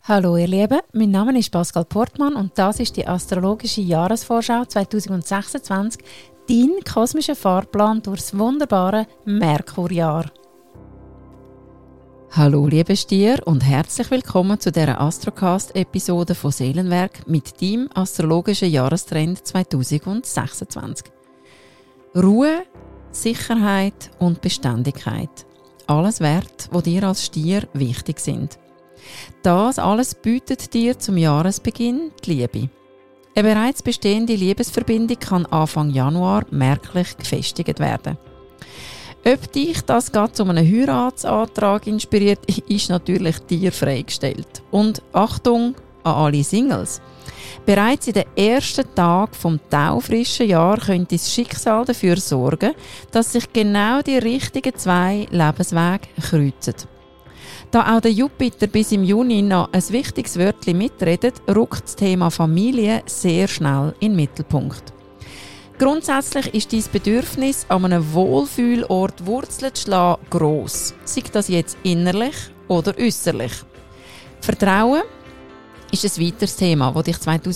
Hallo ihr Lieben, mein Name ist Pascal Portmann und das ist die astrologische Jahresvorschau 2026, dein kosmischer Fahrplan durchs wunderbare Merkurjahr. Hallo liebe Stier und herzlich willkommen zu dieser Astrocast-Episode von Seelenwerk mit deinem astrologischen Jahrestrend 2026. Ruhe, Sicherheit und Beständigkeit. Alles Werte, die dir als Stier wichtig sind. Das alles bietet dir zum Jahresbeginn die Liebe. Eine bereits bestehende Liebesverbindung kann Anfang Januar merklich gefestigt werden. Ob dich das gerade zu einem Heiratsantrag inspiriert, ist natürlich dir freigestellt. Und Achtung an alle Singles. Bereits in den ersten Tagen vom taufrischen Jahr könnte das Schicksal dafür sorgen, dass sich genau die richtigen zwei Lebenswege kreuzen. Da auch der Jupiter bis im Juni noch ein wichtiges Wörtchen mitredet, rückt das Thema Familie sehr schnell in den Mittelpunkt. Grundsätzlich ist dein Bedürfnis, an einem Wohlfühlort Wurzeln zu schlagen, gross. Sei das jetzt innerlich oder äußerlich. Vertrauen ist ein weiteres Thema, das dich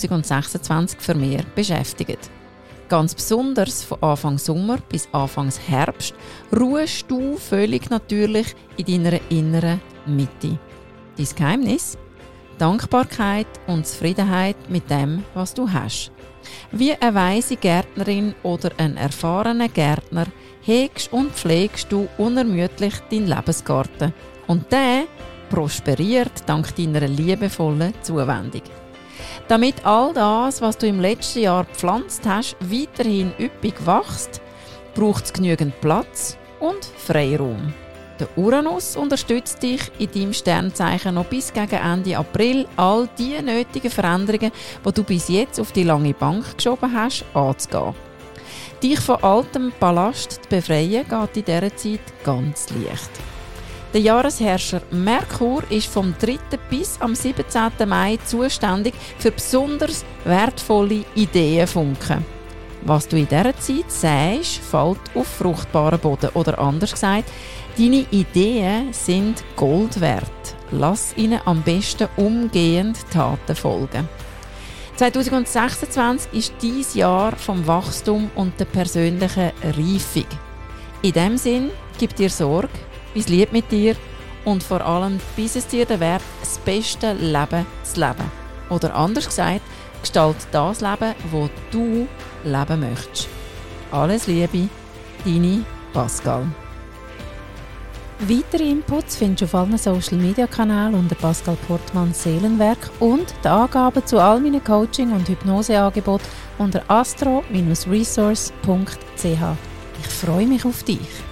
2026 vermehrt beschäftigt. Ganz besonders von Anfang Sommer bis Anfang Herbst ruhest du völlig natürlich in deiner inneren Mitte. Dein Geheimnis? Dankbarkeit und Zufriedenheit mit dem, was du hast. Wie eine weise Gärtnerin oder ein erfahrener Gärtner hegst und pflegst du unermüdlich deinen Lebensgarten. Und der prosperiert dank deiner liebevollen Zuwendung. Damit all das, was du im letzten Jahr gepflanzt hast, weiterhin üppig wächst, braucht es genügend Platz und Freiraum. Der Uranus unterstützt dich in deinem Sternzeichen noch bis gegen Ende April, all die nötigen Veränderungen, die du bis jetzt auf die lange Bank geschoben hast, anzugehen. Dich von altem Ballast zu befreien, geht in dieser Zeit ganz leicht. Der Jahresherrscher Merkur ist vom 3. bis am 17. Mai zuständig für besonders wertvolle Ideenfunken. Was du in dieser Zeit säst, fällt auf fruchtbaren Boden. Oder anders gesagt, deine Ideen sind Gold wert. Lass ihnen am besten umgehend Taten folgen. 2026 ist dein Jahr vom Wachstum und der persönlichen Reifung. In diesem Sinn, gib dir Sorge, bist lieb mit dir und vor allem bis es dir der Wert, das beste Leben zu leben. Oder anders gesagt, gestalt das Leben, das du leben möchtest. Alles Liebe, deine Pascal. Weitere Inputs findest du auf allen Social Media Kanälen unter Pascal Portmann Seelenwerk und die Angaben zu all meinen Coaching- und Hypnoseangeboten unter astro-resource.ch. Ich freue mich auf dich.